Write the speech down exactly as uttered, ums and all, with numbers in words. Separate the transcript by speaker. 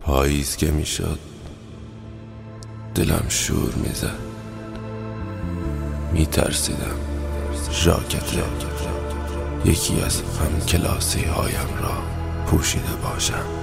Speaker 1: پاییز که میشد دلم شور میزد، میترسیدم ژاکت یکی از هم کلاسی هایم را پوشیده باشم.